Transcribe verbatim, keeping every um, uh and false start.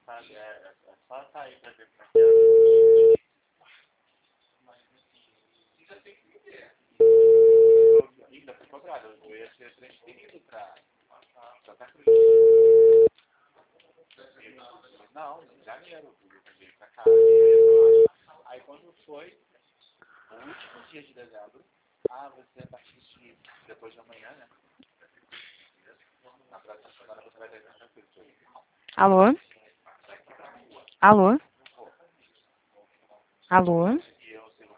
sabe? É, é é só sair pra ver como é que é. Ainda foi cobrado, eu ia ser transferido pra Santa Cruz. Não, em janeiro, eu veio pra cá. Aí quando foi o último dia de dezembro, ah, você a partir de depois de amanhã, né? Na próxima semana você vai ter Santa Cruz. Alô? Alô? Alô?